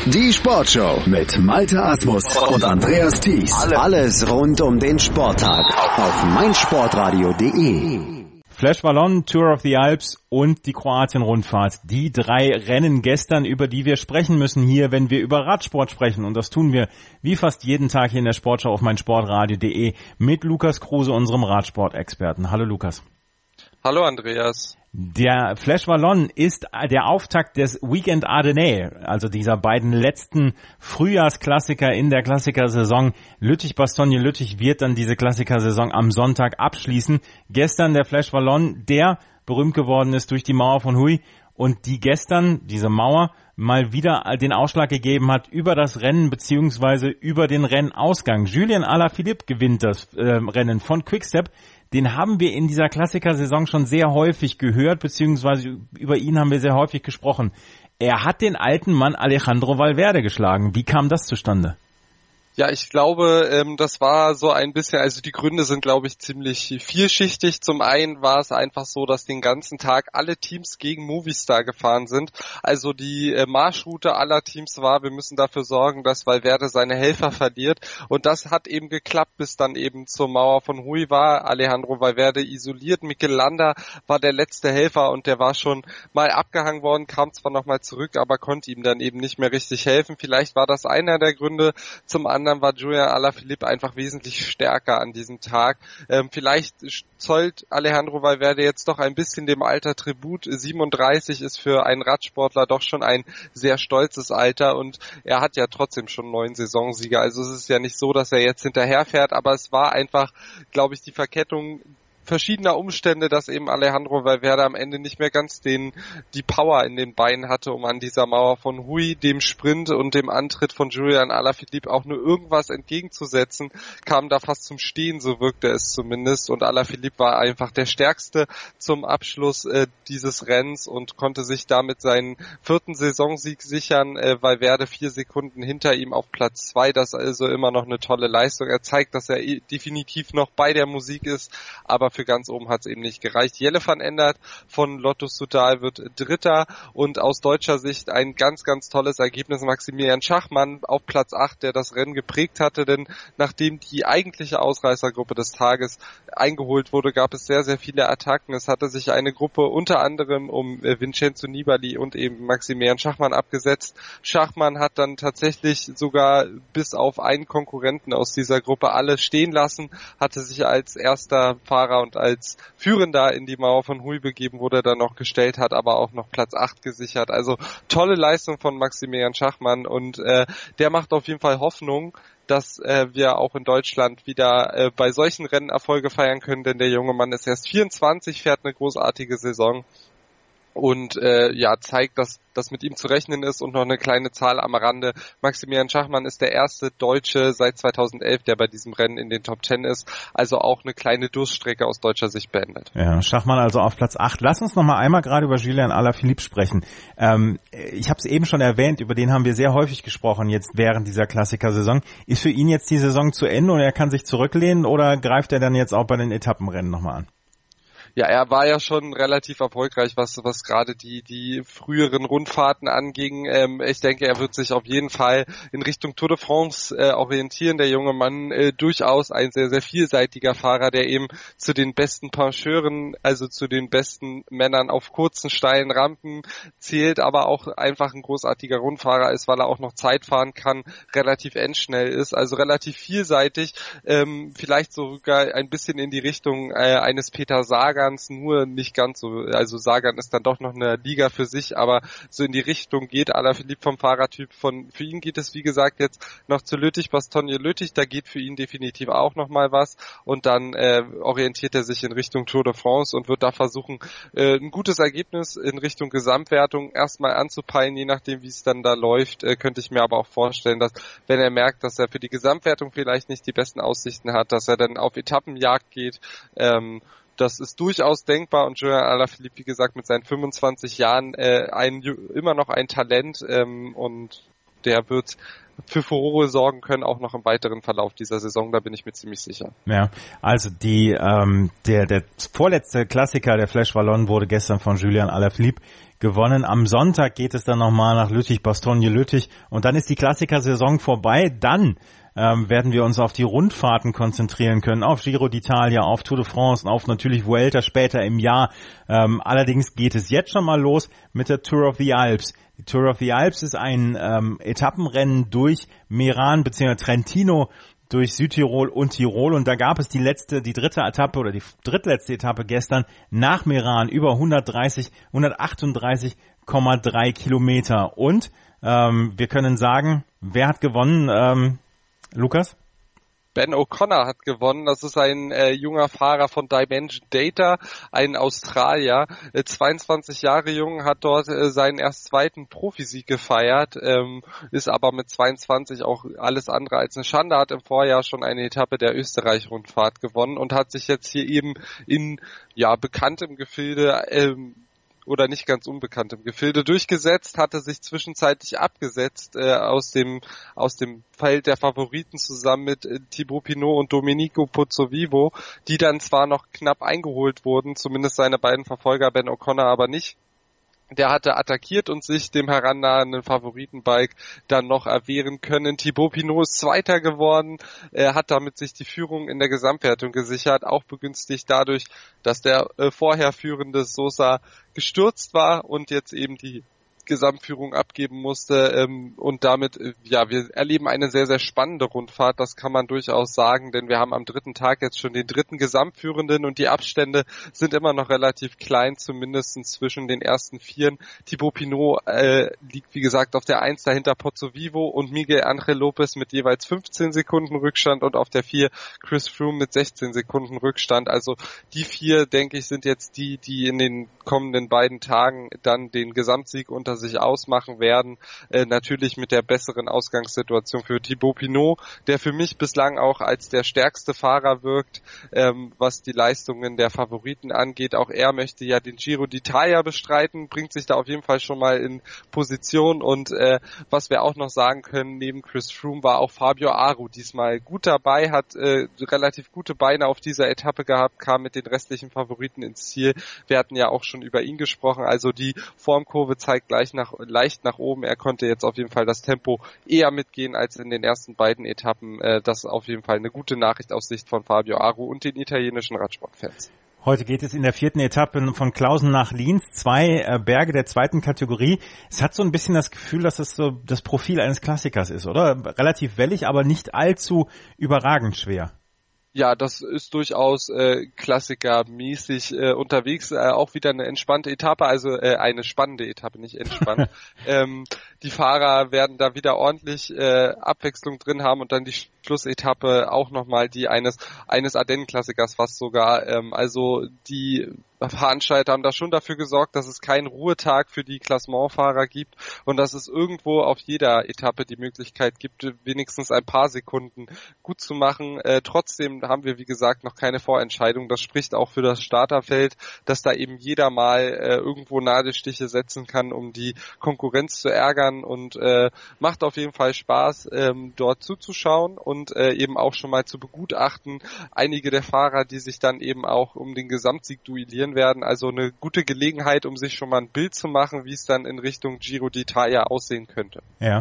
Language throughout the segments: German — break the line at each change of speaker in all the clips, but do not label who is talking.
Die Sportshow mit Malte Asmus und Andreas Thies. Alles rund um den Sporttag auf meinsportradio.de.
Flash Wallonne, Tour of the Alps und die Kroatien-Rundfahrt. Die 3 Rennen gestern, über die wir sprechen müssen hier, wenn wir über Radsport sprechen. Und das tun wir wie fast jeden Tag hier in der Sportschau auf meinsportradio.de mit Lukas Kruse, unserem Radsport-Experten. Hallo Lukas.
Hallo Andreas.
Der Flash Wallonne ist der Auftakt des Weekend Ardennais, also dieser beiden letzten Frühjahrsklassiker in der Klassikersaison. Lüttich-Bastogne-Lüttich wird dann diese Klassikersaison am Sonntag abschließen. Gestern der Flash Wallonne, der berühmt geworden ist durch die Mauer von Huy und die gestern, diese Mauer, mal wieder den Ausschlag gegeben hat über das Rennen beziehungsweise über den Rennausgang. Julien Alaphilippe gewinnt das Rennen von Quickstep. Den haben wir in dieser Klassikersaison schon sehr häufig gehört, beziehungsweise über ihn haben wir sehr häufig gesprochen. Er hat den alten Mann Alejandro Valverde geschlagen. Wie kam das zustande?
Ja, ich glaube, das war so ein bisschen, also die Gründe sind, glaube ich, ziemlich vielschichtig. Zum einen war es einfach so, dass den ganzen Tag alle Teams gegen Movistar gefahren sind. Also die Marschroute aller Teams war, wir müssen dafür sorgen, dass Valverde seine Helfer verliert. Und das hat eben geklappt, bis dann eben zur Mauer von Huy war. Alejandro Valverde isoliert. Mikel Landa war der letzte Helfer und der war schon mal abgehangen worden, kam zwar nochmal zurück, aber konnte ihm dann eben nicht mehr richtig helfen. Vielleicht war das einer der Gründe. Zum anderen war Julien Alaphilippe einfach wesentlich stärker an diesem Tag. Vielleicht zollt Alejandro Valverde jetzt doch ein bisschen dem Alter Tribut. 37 ist für einen Radsportler doch schon ein sehr stolzes Alter und er hat ja trotzdem schon 9 Saisonsieger. Also es ist ja nicht so, dass er jetzt hinterherfährt, aber es war einfach, glaube ich, die Verkettung verschiedener Umstände, dass eben Alejandro Valverde am Ende nicht mehr ganz die Power in den Beinen hatte, um an dieser Mauer von Huy, dem Sprint und dem Antritt von Julien Alaphilippe auch nur irgendwas entgegenzusetzen, kam da fast zum Stehen, so wirkte es zumindest, und Alaphilippe war einfach der Stärkste zum Abschluss dieses Rennens und konnte sich damit seinen 4. Saisonsieg sichern. Valverde 4 Sekunden hinter ihm auf Platz 2, das ist also immer noch eine tolle Leistung. Er zeigt, dass er definitiv noch bei der Musik ist, aber für ganz oben hat es eben nicht gereicht. Jelle van Endert von Lotto Soudal wird Dritter und aus deutscher Sicht ein ganz, ganz tolles Ergebnis. Maximilian Schachmann auf Platz 8, der das Rennen geprägt hatte, denn nachdem die eigentliche Ausreißergruppe des Tages eingeholt wurde, gab es sehr, sehr viele Attacken. Es hatte sich eine Gruppe unter anderem um Vincenzo Nibali und eben Maximilian Schachmann abgesetzt. Schachmann hat dann tatsächlich sogar bis auf einen Konkurrenten aus dieser Gruppe alle stehen lassen, hatte sich als erster Fahrer und als Führender in die Mauer von Huy begeben, wo er dann noch gestellt hat, aber auch noch Platz 8 gesichert. Also tolle Leistung von Maximilian Schachmann und der macht auf jeden Fall Hoffnung, dass wir auch in Deutschland wieder bei solchen Rennen Erfolge feiern können, denn der junge Mann ist erst 24, fährt eine großartige Saison und zeigt, dass das mit ihm zu rechnen ist. Und noch eine kleine Zahl am Rande: Maximilian Schachmann ist der erste Deutsche seit 2011, der bei diesem Rennen in den Top 10 ist, also auch eine kleine Durststrecke aus deutscher Sicht beendet.
Ja, Schachmann also auf Platz 8. Lass uns noch mal einmal gerade über Julien Alaphilippe sprechen. Ich habe es eben schon erwähnt, über den haben wir sehr häufig gesprochen jetzt während dieser Klassikersaison. Ist für ihn jetzt die Saison zu Ende und er kann sich zurücklehnen oder greift er dann jetzt auch bei den Etappenrennen nochmal an?
Ja, er war ja schon relativ erfolgreich, was gerade die früheren Rundfahrten anging. Ich denke, er wird sich auf jeden Fall in Richtung Tour de France orientieren. Der junge Mann durchaus ein sehr, sehr vielseitiger Fahrer, der eben zu den besten Pencheuren, also zu den besten Männern auf kurzen, steilen Rampen zählt, aber auch einfach ein großartiger Rundfahrer ist, weil er auch noch Zeit fahren kann, relativ endschnell ist, also relativ vielseitig, vielleicht sogar ein bisschen in die Richtung eines Peter Sagan, nur nicht ganz so, also Sagan ist dann doch noch eine Liga für sich, aber so in die Richtung geht Alaphilippe vom Fahrertyp. Für ihn geht es, wie gesagt, jetzt noch zu Lüttich-Bastogne-Lüttich, da geht für ihn definitiv auch noch mal was und dann orientiert er sich in Richtung Tour de France und wird da versuchen, ein gutes Ergebnis in Richtung Gesamtwertung erstmal anzupeilen, je nachdem, wie es dann da läuft, könnte ich mir aber auch vorstellen, dass wenn er merkt, dass er für die Gesamtwertung vielleicht nicht die besten Aussichten hat, dass er dann auf Etappenjagd geht. Das ist durchaus denkbar und Julien Alaphilippe, wie gesagt, mit seinen 25 Jahren immer noch ein Talent und der wird für Furore sorgen können, auch noch im weiteren Verlauf dieser Saison, da bin ich mir ziemlich sicher.
Ja, also der vorletzte Klassiker, der Flèche Wallonne, wurde gestern von Julian Alaphilippe gewonnen. Am Sonntag geht es dann nochmal nach Lüttich-Bastogne-Lüttich und dann ist die Klassiker-Saison vorbei. Dann werden wir uns auf die Rundfahrten konzentrieren können, auf Giro d'Italia, auf Tour de France und auf natürlich Vuelta später im Jahr. Allerdings geht es jetzt schon mal los mit der Tour of the Alps. Die Tour of the Alps ist ein Etappenrennen durch Meran bzw. Trentino, durch Südtirol und Tirol und da gab es die dritte Etappe oder die drittletzte Etappe gestern nach Meran über 138,3 Kilometer und wir können sagen, wer hat gewonnen, Lukas?
Ben O'Connor hat gewonnen. Das ist ein junger Fahrer von Dimension Data, ein Australier, 22 Jahre jung, hat dort seinen erst zweiten Profisieg gefeiert, ist aber mit 22 auch alles andere als eine Schande, hat im Vorjahr schon eine Etappe der Österreich-Rundfahrt gewonnen und hat sich jetzt hier eben in bekanntem Gefilde oder nicht ganz unbekanntem Gefilde durchgesetzt, hatte sich zwischenzeitlich abgesetzt aus dem Feld der Favoriten zusammen mit Thibaut Pinot und Domenico Pozzovivo, die dann zwar noch knapp eingeholt wurden, zumindest seine beiden Verfolger, Ben O'Connor aber nicht. Der hatte attackiert und sich dem herannahenden Favoritenbike dann noch erwehren können. Thibaut Pinot ist Zweiter geworden, hat damit sich die Führung in der Gesamtwertung gesichert, auch begünstigt dadurch, dass der vorher führende Sosa gestürzt war und jetzt eben die Gesamtführung abgeben musste und damit, wir erleben eine sehr, sehr spannende Rundfahrt, das kann man durchaus sagen, denn wir haben am dritten Tag jetzt schon den dritten Gesamtführenden und die Abstände sind immer noch relativ klein, zumindest zwischen den ersten Vieren. Thibaut Pinot liegt, wie gesagt, auf der 1 dahinter Pozzovivo und Miguel Ángel López mit jeweils 15 Sekunden Rückstand und auf der 4 Chris Froome mit 16 Sekunden Rückstand. Also die 4, denke ich, sind jetzt die in den kommenden beiden Tagen dann den Gesamtsieg unter sich ausmachen werden, natürlich mit der besseren Ausgangssituation für Thibaut Pinot, der für mich bislang auch als der stärkste Fahrer wirkt, was die Leistungen der Favoriten angeht. Auch er möchte ja den Giro d'Italia bestreiten, bringt sich da auf jeden Fall schon mal in Position und was wir auch noch sagen können, neben Chris Froome war auch Fabio Aru diesmal gut dabei, hat relativ gute Beine auf dieser Etappe gehabt, kam mit den restlichen Favoriten ins Ziel. Wir hatten ja auch schon über ihn gesprochen, also die Formkurve zeigt leicht nach oben. Er konnte jetzt auf jeden Fall das Tempo eher mitgehen als in den ersten beiden Etappen. Das ist auf jeden Fall eine gute Nachricht aus Sicht von Fabio Aru und den italienischen Radsportfans.
Heute geht es in der 4. Etappe von Clausen nach Lienz, 2 Berge der 2. Kategorie. Es hat so ein bisschen das Gefühl, dass es so das Profil eines Klassikers ist, oder? Relativ wellig, aber nicht allzu überragend schwer.
Ja, das ist durchaus klassikermäßig unterwegs. Auch wieder eine entspannte Etappe, also eine spannende Etappe, nicht entspannt. Die Fahrer werden da wieder ordentlich Abwechslung drin haben und dann die Schlussetappe auch nochmal die eines Ardennen-Klassikers fast sogar. Also die Veranstalter haben da schon dafür gesorgt, dass es keinen Ruhetag für die Klassementfahrer gibt und dass es irgendwo auf jeder Etappe die Möglichkeit gibt, wenigstens ein paar Sekunden gut zu machen. Trotzdem haben wir, wie gesagt, noch keine Vorentscheidung. Das spricht auch für das Starterfeld, dass da eben jeder mal irgendwo Nadelstiche setzen kann, um die Konkurrenz zu ärgern und macht auf jeden Fall Spaß, dort zuzuschauen und eben auch schon mal zu begutachten. Einige der Fahrer, die sich dann eben auch um den Gesamtsieg duellieren werden, also eine gute Gelegenheit, um sich schon mal ein Bild zu machen, wie es dann in Richtung Giro d'Italia aussehen könnte.
Ja,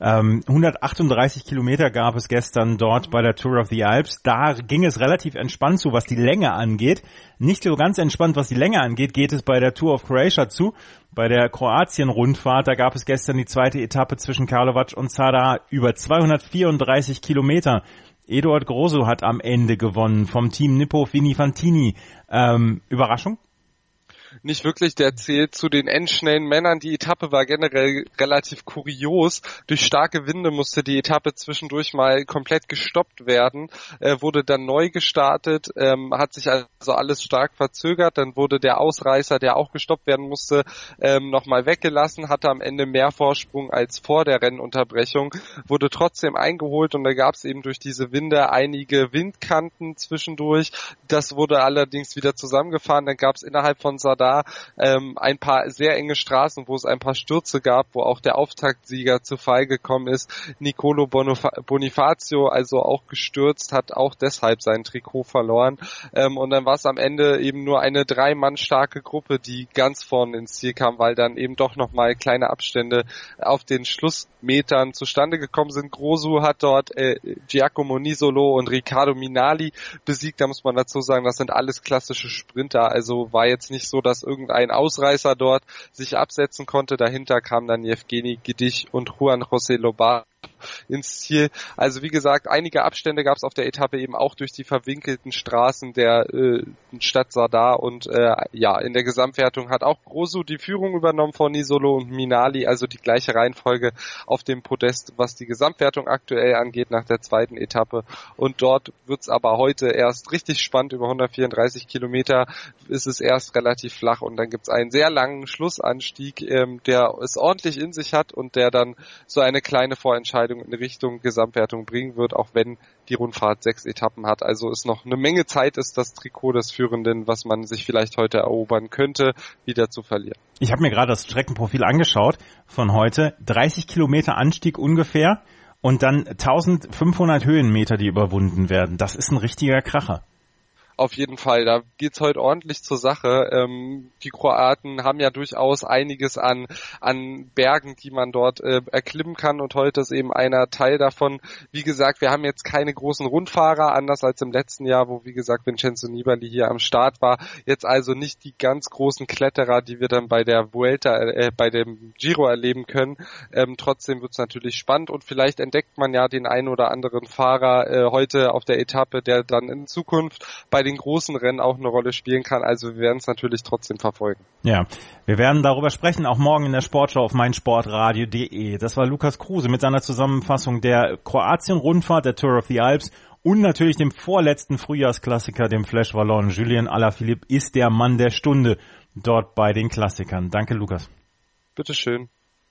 138 Kilometer gab es gestern dort bei der Tour of the Alps. Da ging es relativ entspannt zu, was die Länge angeht. Nicht so ganz entspannt, was die Länge angeht, geht es bei der Tour of Croatia zu. Bei der Kroatien-Rundfahrt, da gab es gestern die 2. Etappe zwischen Karlovac und Zadar über 234 Kilometer. Eduard Grosso hat am Ende gewonnen vom Team Nippo Fini-Fantini. Überraschung?
Nicht wirklich, der zählt zu den endschnellen Männern. Die Etappe war generell relativ kurios. Durch starke Winde musste die Etappe zwischendurch mal komplett gestoppt werden, wurde dann neu gestartet, hat sich also alles stark verzögert. Dann wurde der Ausreißer, der auch gestoppt werden musste, nochmal weggelassen, hatte am Ende mehr Vorsprung als vor der Rennunterbrechung, wurde trotzdem eingeholt und da gab es eben durch diese Winde einige Windkanten zwischendurch. Das wurde allerdings wieder zusammengefahren. Dann gab es innerhalb von Zadar Zadar, ein paar sehr enge Straßen, wo es ein paar Stürze gab, wo auch der Auftaktsieger zu Fall gekommen ist. Nicolo Bonifacio, also auch gestürzt, hat auch deshalb sein Trikot verloren. Und dann war es am Ende eben nur eine 3-Mann starke Gruppe, die ganz vorne ins Ziel kam, weil dann eben doch nochmal kleine Abstände auf den Schlussmetern zustande gekommen sind. Grosu hat dort Giacomo Nisolo und Riccardo Minali besiegt. Da muss man dazu sagen, das sind alles klassische Sprinter. Also war jetzt nicht so, dass irgendein Ausreißer dort sich absetzen konnte. Dahinter kamen dann Yevgeny Gedich und Juan José Lobato ins Ziel. Also wie gesagt, einige Abstände gab es auf der Etappe eben auch durch die verwinkelten Straßen der Stadt Zadar und in der Gesamtwertung hat auch Grosu die Führung übernommen von Nisolo und Minali, also die gleiche Reihenfolge auf dem Podest, was die Gesamtwertung aktuell angeht nach der zweiten Etappe, und dort wird's aber heute erst richtig spannend. Über 134 Kilometer ist es erst relativ flach und dann gibt's einen sehr langen Schlussanstieg, der es ordentlich in sich hat und der dann so eine kleine Vorentscheidung in Richtung Gesamtwertung bringen wird, auch wenn die Rundfahrt 6 Etappen hat. Also ist noch eine Menge Zeit, ist das Trikot des Führenden, was man sich vielleicht heute erobern könnte, wieder zu verlieren.
Ich habe mir gerade das Streckenprofil angeschaut von heute. 30 Kilometer Anstieg ungefähr und dann 1500 Höhenmeter, die überwunden werden. Das ist ein richtiger Kracher.
Auf jeden Fall, da geht's heute ordentlich zur Sache. Die Kroaten haben ja durchaus einiges an Bergen, die man dort erklimmen kann, und heute ist eben einer Teil davon. Wie gesagt, wir haben jetzt keine großen Rundfahrer, anders als im letzten Jahr, wo wie gesagt Vincenzo Nibali hier am Start war. Jetzt also nicht die ganz großen Kletterer, die wir dann bei der Vuelta, bei dem Giro erleben können. Trotzdem wird's natürlich spannend und vielleicht entdeckt man ja den einen oder anderen Fahrer heute auf der Etappe, der dann in Zukunft bei den großen Rennen auch eine Rolle spielen kann. Also wir werden es natürlich trotzdem verfolgen.
Ja, wir werden darüber sprechen, auch morgen in der Sportschau auf meinsportradio.de. Das war Lukas Kruse mit seiner Zusammenfassung der Kroatien-Rundfahrt, der Tour of the Alps und natürlich dem vorletzten Frühjahrsklassiker, dem Flash Wallon. Julien Alaphilippe ist der Mann der Stunde dort bei den Klassikern. Danke, Lukas.
Bitteschön.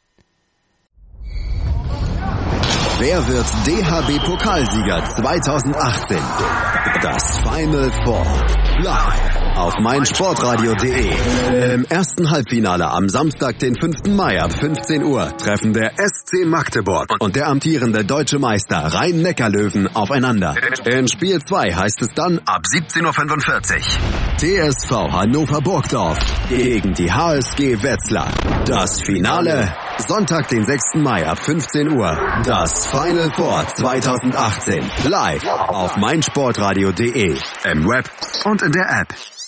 Wer wird DHB-Pokalsieger 2018? Das Final Four. Live auf meinsportradio.de. Im ersten Halbfinale am Samstag, den 5. Mai ab 15 Uhr treffen der SC Magdeburg und der amtierende deutsche Meister Rhein-Neckar-Löwen aufeinander. In Spiel 2 heißt es dann ab 17.45 Uhr TSV Hannover Burgdorf gegen die HSG Wetzlar. Das Finale Sonntag, den 6. Mai ab 15 Uhr. Das Final Four 2018. Live auf meinsportradio.de. Im Web und in der App.